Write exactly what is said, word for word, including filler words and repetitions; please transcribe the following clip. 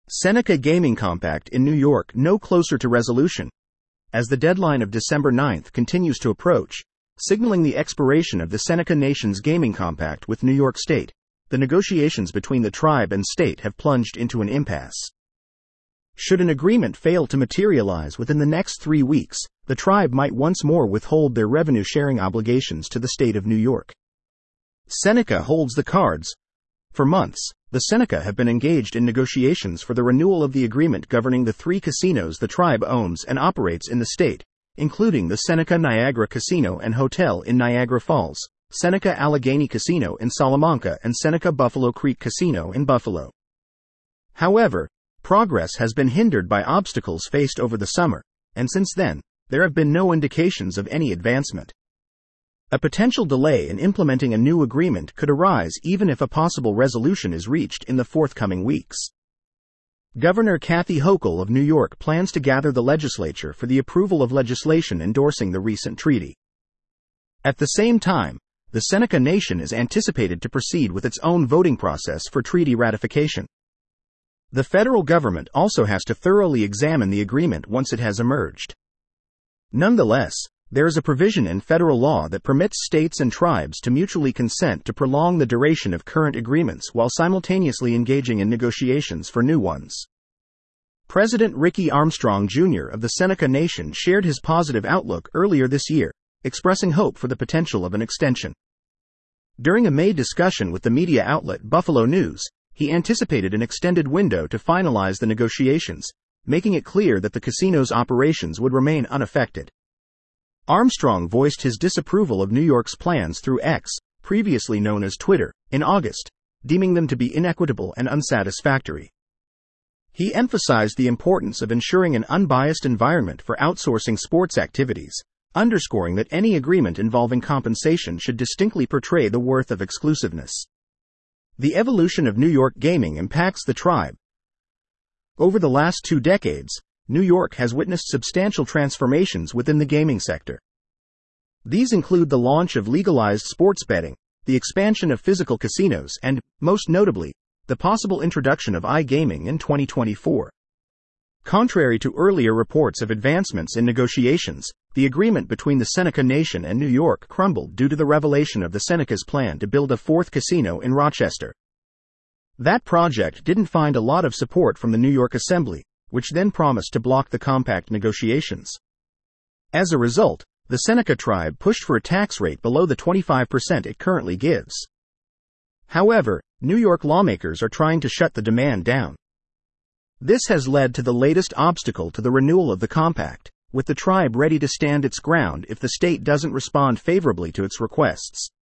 Seneca Gaming Compact in New York no closer to resolution, as the deadline of December ninth continues to approach, signaling the expiration of the Seneca Nation's Gaming Compact with New York State. The negotiations between the tribe and state have plunged into an impasse. Should an agreement fail to materialize within the next three weeks, the tribe might once more withhold their revenue-sharing obligations to the state of New York. Seneca holds the cards. For months, the Seneca have been engaged in negotiations for the renewal of the agreement governing the three casinos the tribe owns and operates in the state, including the Seneca Niagara Casino and Hotel in Niagara Falls, Seneca Allegheny Casino in Salamanca, and Seneca Buffalo Creek Casino in Buffalo. However, progress has been hindered by obstacles faced over the summer, and since then, there have been no indications of any advancement. A potential delay in implementing a new agreement could arise even if a possible resolution is reached in the forthcoming weeks. Governor Kathy Hochul of New York plans to gather the legislature for the approval of legislation endorsing the recent treaty. At the same time, the Seneca Nation is anticipated to proceed with its own voting process for treaty ratification. The federal government also has to thoroughly examine the agreement once it has emerged. Nonetheless, there is a provision in federal law that permits states and tribes to mutually consent to prolong the duration of current agreements while simultaneously engaging in negotiations for new ones. President Ricky Armstrong Junior of the Seneca Nation shared his positive outlook earlier this year, expressing hope for the potential of an extension. During a May discussion with the media outlet Buffalo News, he anticipated an extended window to finalize the negotiations, making it clear that the casino's operations would remain unaffected. Armstrong voiced his disapproval of New York's plans through X, previously known as Twitter, in August, deeming them to be inequitable and unsatisfactory. He emphasized the importance of ensuring an unbiased environment for outsourcing sports activities, underscoring that any agreement involving compensation should distinctly portray the worth of exclusiveness. The evolution of New York gaming impacts the tribe. Over the last two decades, New York has witnessed substantial transformations within the gaming sector. These include the launch of legalized sports betting, the expansion of physical casinos, and, most notably, the possible introduction of iGaming in twenty twenty-four. Contrary to earlier reports of advancements in negotiations, the agreement between the Seneca Nation and New York crumbled due to the revelation of the Seneca's plan to build a fourth casino in Rochester. That project didn't find a lot of support from the New York Assembly, which then promised to block the compact negotiations. As a result, the Seneca tribe pushed for a tax rate below the twenty-five percent it currently gives. However, New York lawmakers are trying to shut the demand down. This has led to the latest obstacle to the renewal of the compact, with the tribe ready to stand its ground if the state doesn't respond favorably to its requests.